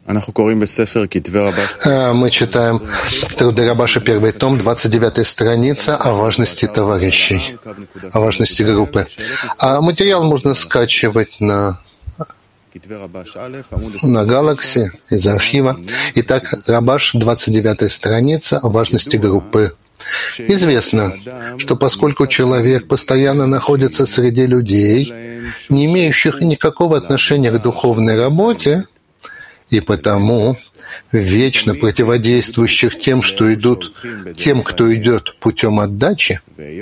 Мы читаем труды Рабаша, первый том, 29-я страница, о важности товарищей, о важности группы. А материал можно скачивать на Galaxy из архива. Итак, Рабаш, 29-я страница, о важности группы. Известно, что поскольку человек постоянно находится среди людей, не имеющих никакого отношения к духовной работе, и потому вечно противодействующих тем, кто идет путем отдачи,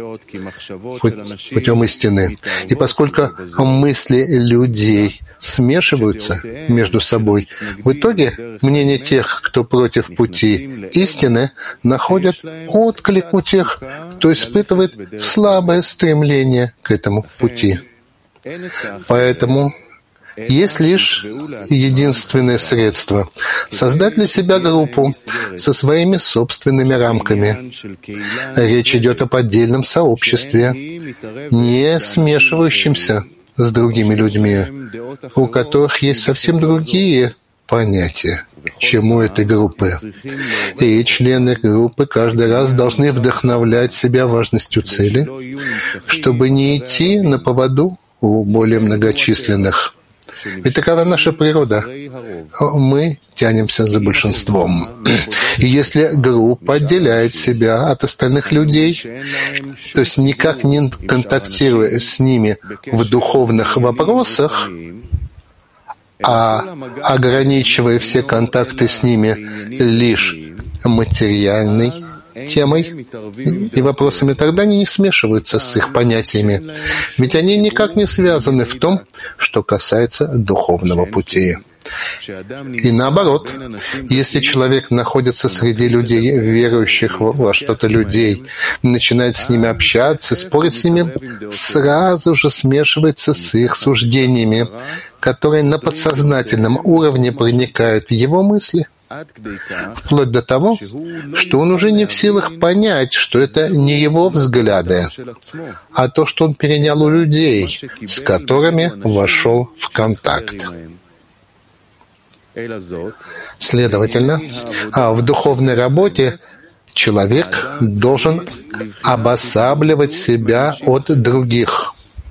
путем истины. И поскольку мысли людей смешиваются между собой, в итоге мнение тех, кто против пути истины, находят отклик у тех, кто испытывает слабое стремление к этому пути. Поэтому есть лишь единственное средство — создать для себя группу со своими собственными рамками. Речь идет о поддельном сообществе, не смешивающемся с другими людьми, у которых есть совсем другие понятия, чем у этой группы. И члены группы каждый раз должны вдохновлять себя важностью цели, чтобы не идти на поводу у более многочисленных. Ведь такова наша природа. Мы тянемся за большинством. И если группа отделяет себя от остальных людей, то есть никак не контактируя с ними в духовных вопросах, а ограничивая все контакты с ними лишь материальной темой и вопросами, тогда они не смешиваются с их понятиями, ведь они никак не связаны в том, что касается духовного пути. И наоборот, если человек находится среди людей, верующих во что-то людей, начинает с ними общаться, спорить с ними, сразу же смешивается с их суждениями, которые на подсознательном уровне проникают в его мысли, вплоть до того, что он уже не в силах понять, что это не его взгляды, а то, что он перенял у людей, с которыми вошел в контакт. Следовательно, в духовной работе человек должен обосабливать себя от других.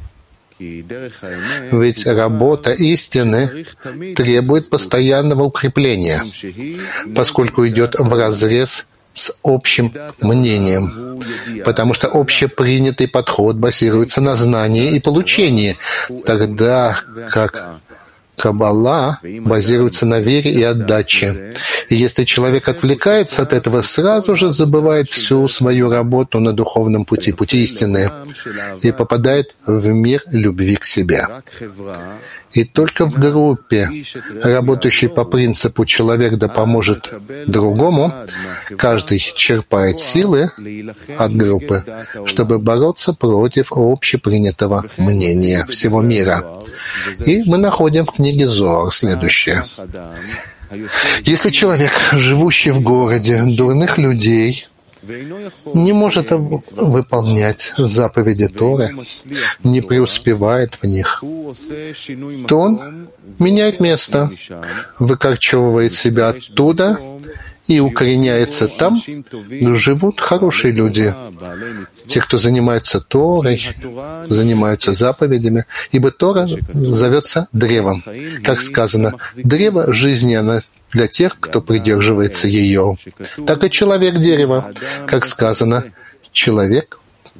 Ведь работа истины требует постоянного укрепления, поскольку идет вразрез с общим мнением, потому что общепринятый подход базируется на знании и получении, тогда как Каббала базируется на вере и отдаче. И если человек отвлекается от этого, сразу же забывает всю свою работу на духовном пути, пути истины, и попадает в мир любви к себе. И только в группе, работающей по принципу «человек да поможет другому», каждый черпает силы от группы, чтобы бороться против общепринятого мнения всего мира. И мы находим в книге Зоар следующее. Если человек, живущий в городе дурных людей, не может выполнять заповеди Торы, не преуспевает в них, то он меняет место, выкорчевывает себя оттуда и укореняется там, где живут хорошие люди, те, кто занимается Торой, занимаются заповедями, ибо Тора зовется древом. Как сказано, древо жизни она для тех, кто придерживается ее. Так и человек дерево, как сказано, человек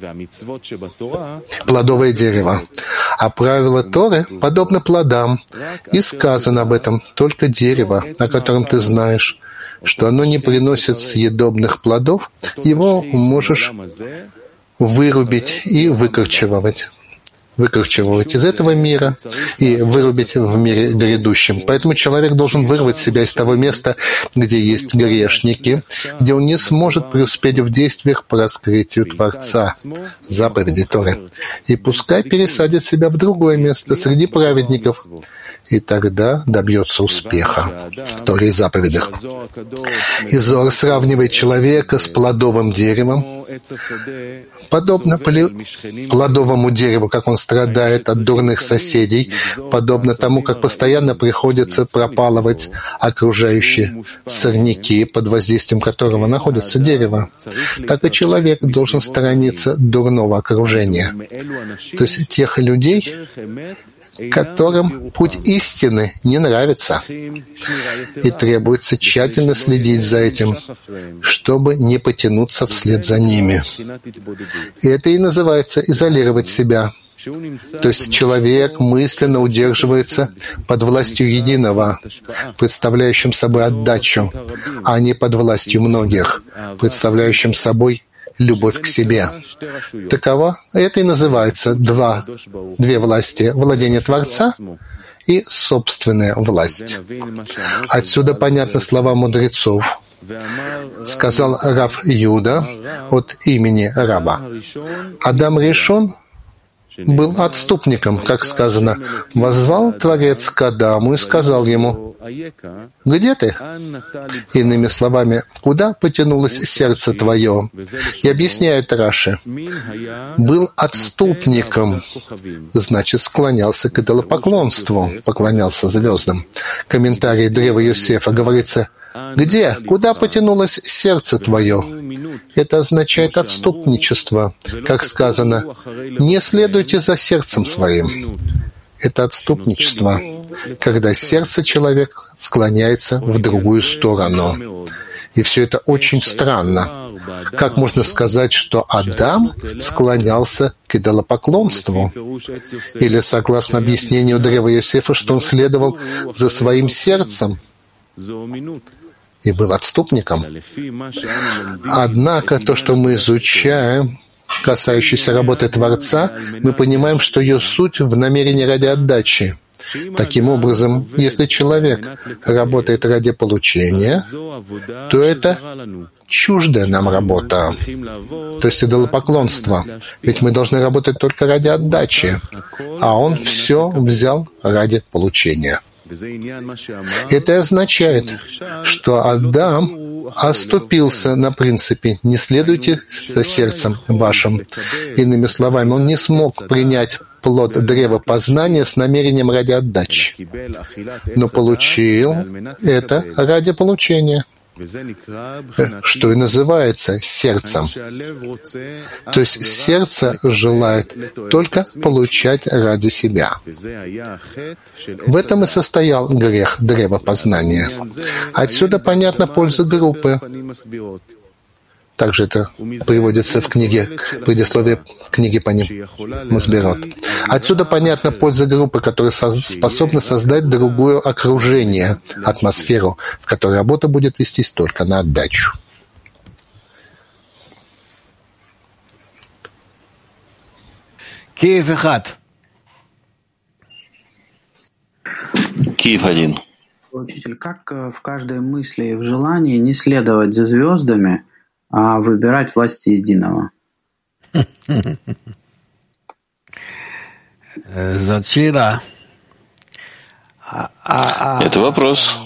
плодовое дерево. А правило Торы подобно плодам, и сказано об этом только дерево, о котором ты знаешь, что оно не приносит съедобных плодов, его можешь вырубить и выкорчевывать из этого мира и вырубить в мире грядущем. Поэтому человек должен вырвать себя из того места, где есть грешники, где он не сможет преуспеть в действиях по раскрытию Творца, заповеди Торы. И пускай пересадит себя в другое место среди праведников, и тогда добьется успеха в Торе и заповедях. И Зоар сравнивает человека с плодовым деревом, Подобно плодовому дереву, как он страдает от дурных соседей, подобно тому, как постоянно приходится пропалывать окружающие сорняки, под воздействием которого находится дерево, так и человек должен сторониться дурного окружения, то есть тех людей, которым путь истины не нравится, и требуется тщательно следить за этим, чтобы не потянуться вслед за ними. И это и называется изолировать себя. То есть человек мысленно удерживается под властью единого, представляющим собой отдачу, а не под властью многих, представляющим собой любовь к себе. Таково это и называется две власти — владение Творца и собственная власть. Отсюда понятны слова мудрецов. Сказал Рав Юда от имени раба: Адам Ришон был отступником, как сказано, воззвал Творец к Адаму и сказал ему: «Где ты?» Иными словами, куда потянулось сердце твое? И объясняет Раши: был отступником, значит, склонялся к идолопоклонству, поклонялся звездам. В комментарии Древа Йосефа говорится: «Где? Куда потянулось сердце твое?» Это означает отступничество. Как сказано, «Не следуйте за сердцем своим». Это отступничество, когда сердце человека склоняется в другую сторону. И все это очень странно. Как можно сказать, что Адам склонялся к идолопоклонству? Или, согласно объяснению Древа Йосефа, что он следовал за своим сердцем и был отступником? Однако то, что мы изучаем, касающееся работы Творца, мы понимаем, что ее суть в намерении ради отдачи. Таким образом, если человек работает ради получения, то это чуждая нам работа, то есть идолопоклонство. Ведь мы должны работать только ради отдачи, а он все взял ради получения. Это означает, что Адам оступился на принципе «не следуйте за сердцем вашим». Иными словами, он не смог принять плод древа познания с намерением ради отдачи, но получил это ради получения, что и называется сердцем. То есть сердце желает только получать ради себя. В этом и состоял грех древа познания. Отсюда понятна польза группы. Также это приводится в книге, предисловие книги по ним Масбирот. Отсюда понятна польза группы, которая способна создать другое окружение, атмосферу, в которой работа будет вестись только на отдачу. Киев-1. Учитель, как в каждой мысли и в желании не следовать за звездами, а выбирать власть единого? Это вопрос.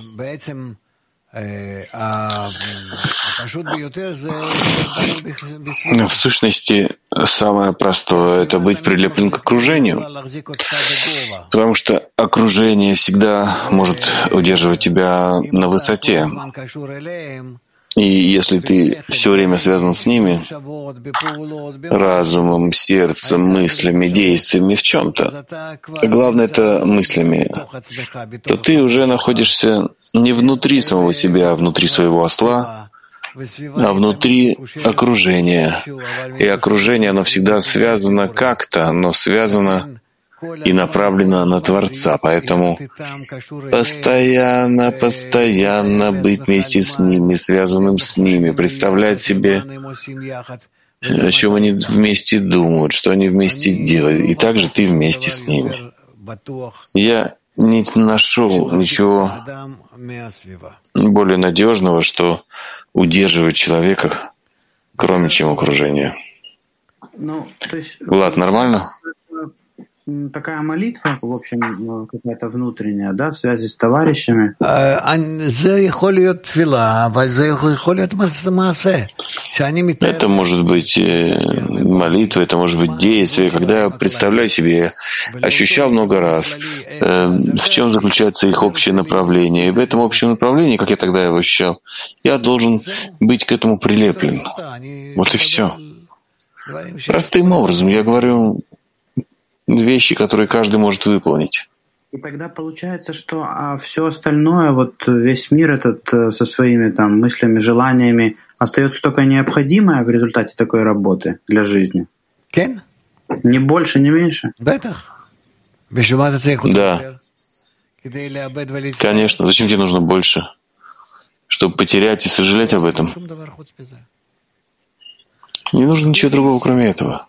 В сущности, самое простое — это быть прилеплен к окружению, потому что окружение всегда может удерживать тебя на высоте. И если ты все время связан с ними, разумом, сердцем, мыслями, действиями в чем-то, а главное — это мыслями, то ты уже находишься не внутри самого себя, а внутри своего осла, а внутри окружения. И окружение, оно всегда связано как-то, оно связано и направлено на Творца. Поэтому постоянно быть вместе с ними, связанным с ними, представлять себе, о чем они вместе думают, что они вместе делают. И также ты вместе с ними. Я не нашел ничего более надежного, что удерживает человека, кроме чем окружение. Влад, нормально? Такая молитва, в общем, какая-то внутренняя, да, в связи с товарищами. Это может быть молитва, это может быть действие. Когда я представляю себе, я ощущал много раз, в чем заключается их общее направление. И в этом общем направлении, как я тогда его ощущал, я должен быть к этому прилеплен. Вот и все. Простым образом я говорю вещи, которые каждый может выполнить. И тогда получается, что все остальное, вот весь мир этот со своими там мыслями, желаниями, остается только необходимое в результате такой работы для жизни. Не больше, не меньше. Да. Конечно. Зачем тебе нужно больше? Чтобы потерять и сожалеть об этом? Не нужно ничего другого, кроме этого.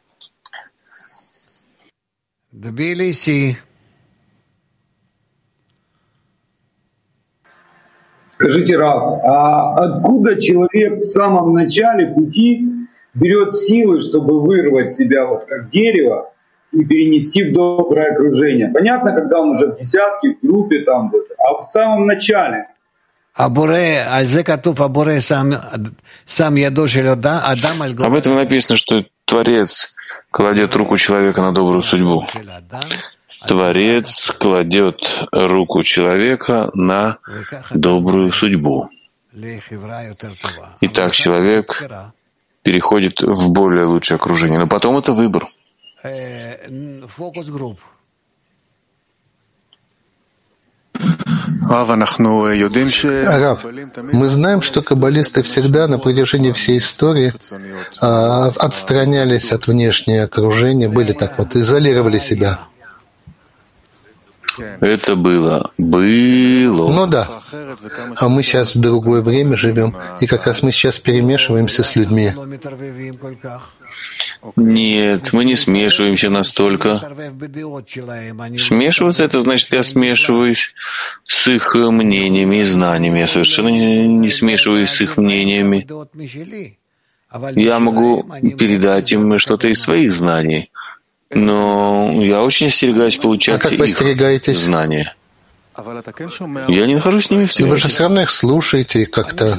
Скажите, Рав, а откуда человек в самом начале пути берет силы, чтобы вырвать себя вот как дерево и перенести в доброе окружение? Понятно, когда он уже в десятке, в группе, там, а в самом начале. Об этом написано, что Творец кладет руку человека на добрую судьбу. Творец кладет руку человека на добрую судьбу. И так человек переходит в более лучшее окружение. Но потом это выбор. Рав, мы знаем, что каббалисты всегда на протяжении всей истории отстранялись от внешнего окружения, были так вот, изолировали себя. Это было. Ну да. А мы сейчас в другое время живем, и как раз мы сейчас перемешиваемся с людьми. Нет, мы не смешиваемся настолько. Смешиваться — это значит, я смешиваюсь с их мнениями и знаниями. Я совершенно не смешиваюсь с их мнениями. Я могу передать им что-то из своих знаний. Но я очень остерегаюсь получать их знания. Я не нахожусь с ними в связи. Вы же все равно их слушаете как-то.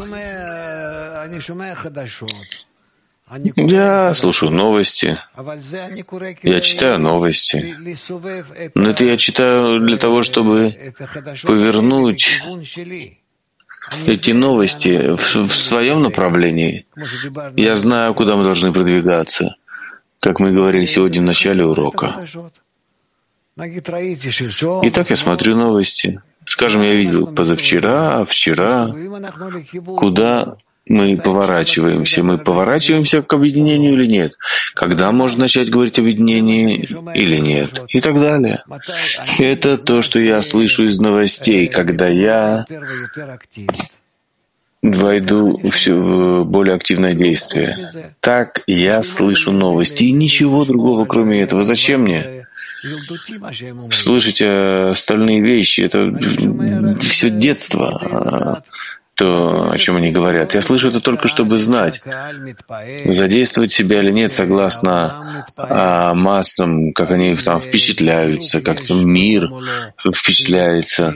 Я слушаю новости. Я читаю новости. Но это я читаю для того, чтобы повернуть эти новости в своем направлении. Я знаю, куда мы должны продвигаться. Как мы говорили сегодня в начале урока. Итак, я смотрю новости. Скажем, я видел позавчера, вчера, куда мы поворачиваемся. Мы поворачиваемся к объединению или нет? Когда можно начать говорить об объединении или нет? И так далее. Это то, что я слышу из новостей, когда я войду в более активное действие. Так я слышу новости, и ничего другого, кроме этого. Зачем мне слышать остальные вещи? Это все детство, то, о чем они говорят. Я слышу это только, чтобы знать, задействовать себя или нет, согласно массам, как они там впечатляются, как там мир впечатляется,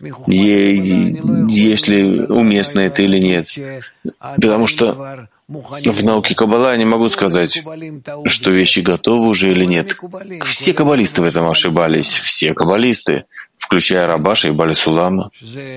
если уместно это или нет. Потому что в науке Каббала я не могу сказать, что вещи готовы уже или нет. Все каббалисты в этом ошибались. Все каббалисты, включая Рабаша и Бали Сулама.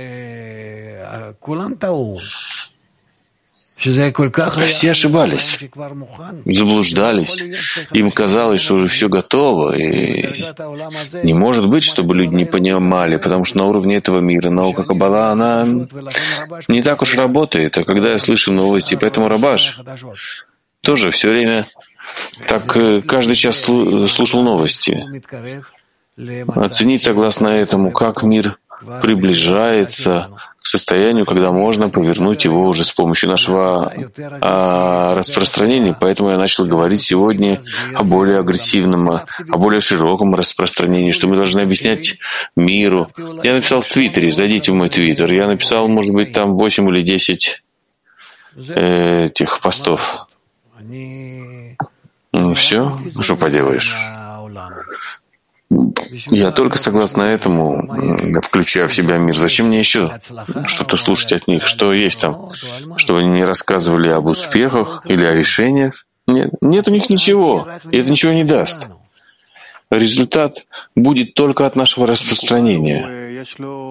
Все ошибались, заблуждались. Им казалось, что уже все готово. И не может быть, чтобы люди не понимали, потому что на уровне этого мира наука Каббала, она не так уж работает. А когда я слышу новости, поэтому Рабаш тоже все время так каждый час слушал новости. Оценить согласно этому, как мир приближается к состоянию, когда можно повернуть его уже с помощью нашего распространения. Поэтому я начал говорить сегодня о более агрессивном, о более широком распространении, что мы должны объяснять миру. Я написал в Твиттере, зайдите в мой Твиттер, я написал, может быть, там 8 или 10 этих постов. Ну все, что поделаешь. Я только согласно этому включаю в себя мир. Зачем мне еще что-то слушать от них? Что есть там? Чтобы они мне рассказывали об успехах или о решениях? Нет у них ничего. И это ничего не даст. Результат будет только от нашего распространения.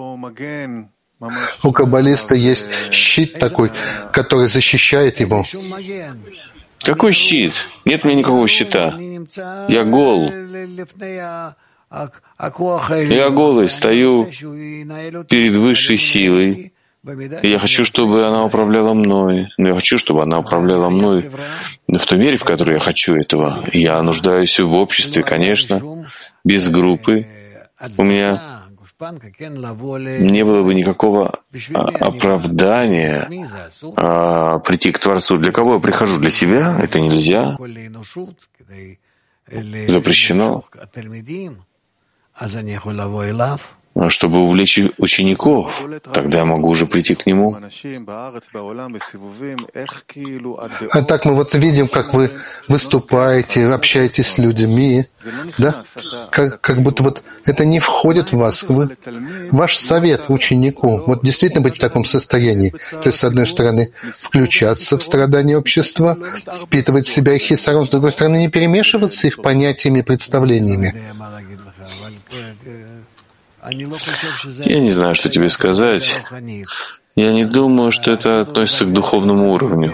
У каббалиста есть щит такой, который защищает его. Какой щит? Нет у меня никакого щита. Я гол. Я голый, стою перед высшей силой. И я хочу, чтобы она управляла мной. Но я хочу, чтобы она управляла мной в той мере, в которой я хочу этого. Я нуждаюсь в обществе, конечно, без группы. У меня не было бы никакого оправдания прийти к Творцу. Для кого я прихожу? Для себя? Это нельзя. Запрещено. Чтобы увлечь учеников, тогда я могу уже прийти к нему. А так мы вот видим, как вы выступаете, общаетесь с людьми, да? Как будто вот это не входит в вас. Ваш совет ученику, вот действительно быть в таком состоянии. То есть, с одной стороны, включаться в страдания общества, впитывать в себя их хисарон, с другой стороны, не перемешиваться с их понятиями и представлениями. Я не знаю, что тебе сказать. Я не думаю, что это относится к духовному уровню.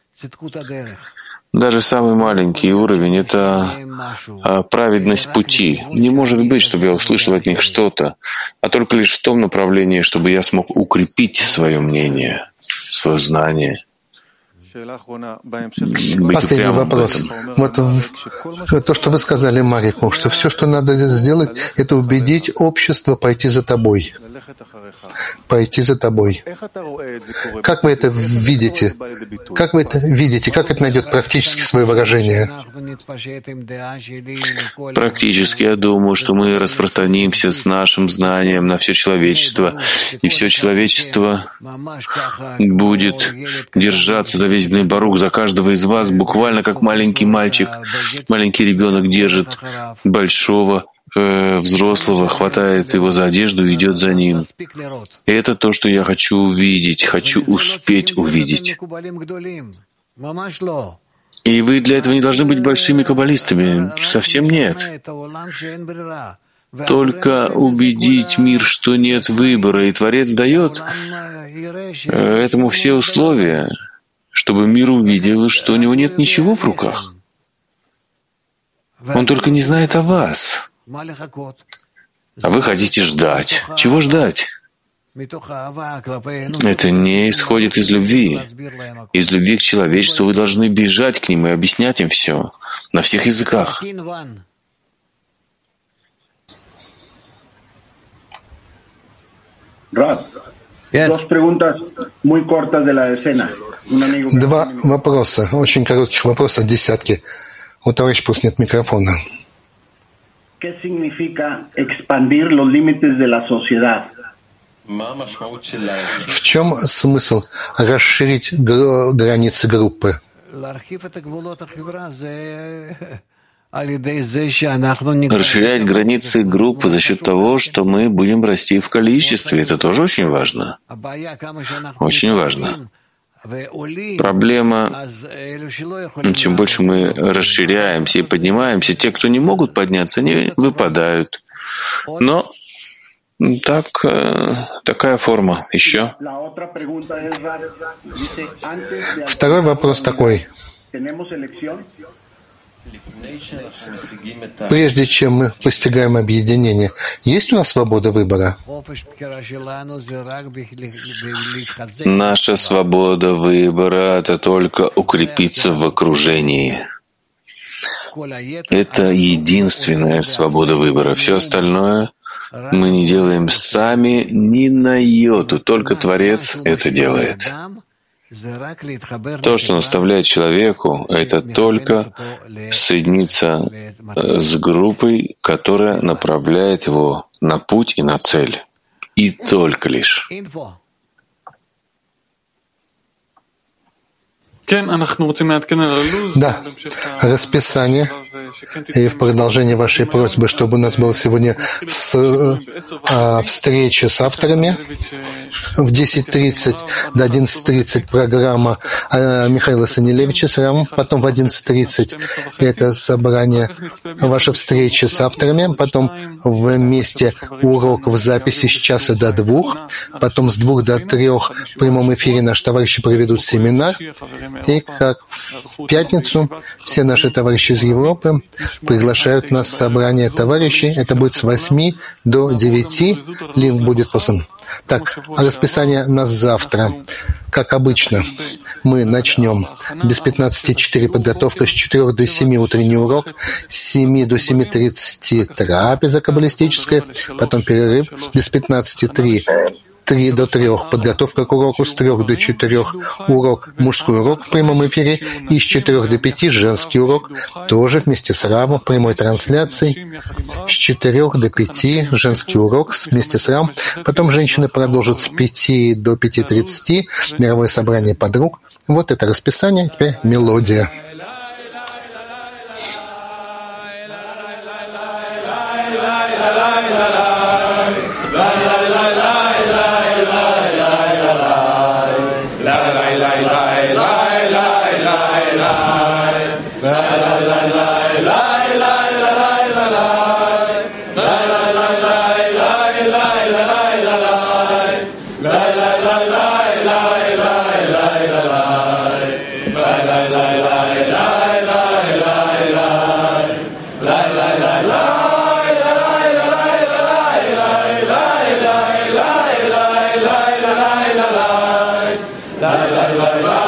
Даже самый маленький уровень — это праведность пути. Не может быть, чтобы я услышал от них что-то, а только лишь в том направлении, чтобы я смог укрепить свое мнение, свое знание. Последний вопрос. Вот то, что вы сказали Марику, что все, что надо сделать, это убедить общество пойти за тобой. Пойти за тобой. Как вы это видите? Как вы это видите? Как это найдет практически свое выражение? Практически я думаю, что мы распространимся с нашим знанием на все человечество, и все человечество будет держаться за весь Бней Барух, за каждого из вас, буквально как маленький мальчик, маленький ребенок держит большого взрослого, хватает его за одежду и идет за ним. И это то, что я хочу увидеть, хочу успеть увидеть. И вы для этого не должны быть большими каббалистами. Совсем нет. Только убедить мир, что нет выбора, и Творец дает этому все условия, чтобы мир увидел, что у него нет ничего в руках. Он только не знает о вас. А вы хотите ждать. Чего ждать? Это не исходит из любви. Из любви к человечеству вы должны бежать к ним и объяснять им все на всех языках. Два вопроса, очень коротких вопросов, десятки. У товарища просто нет микрофона. В чем смысл расширить границы группы? Расширять границы группы за счет того, что мы будем расти в количестве. Это тоже очень важно. Очень важно. Проблема, чем больше мы расширяемся и поднимаемся, те, кто не могут подняться, они выпадают. Но такая форма. Еще. Второй вопрос такой. Прежде чем мы постигаем объединение, есть у нас свобода выбора? Наша свобода выбора — это только укрепиться в окружении. Это единственная свобода выбора. Все остальное мы не делаем сами ни на йоту, только Творец это делает. То, что наставляет человеку, это только соединиться с группой, которая направляет его на путь и на цель. И только лишь. Да, расписание. И в продолжение вашей просьбы, чтобы у нас была сегодня встреча с авторами в 10:30 до 11:30 программа Михаила Санилевича с Рамом, потом в 11:30 это собрание, ваша встреча с авторами, потом вместе урок в записи с 1 до 2, потом с 2 до 3 в прямом эфире наши товарищи проведут семинар, и как в пятницу все наши товарищи из Европы приглашают нас в собрание товарищей. Это будет с 8 до 9. Линк будет послан. Так, расписание на завтра. Как обычно, мы начнем без 15:04 подготовка, с 4 до 7 утренний урок, с 7 до 7:30 трапеза каббалистическая, потом перерыв, без 15:03 3 до 3 подготовка к уроку, с 3 до 4 урок, мужской урок в прямом эфире, и с 4 до 5 женский урок, тоже вместе с Равом в прямой трансляции, с 4 до 5 женский урок вместе с Равом, потом женщины продолжат с 5 до 5:30 мировое собрание подруг. Вот это расписание, теперь мелодия. La la la la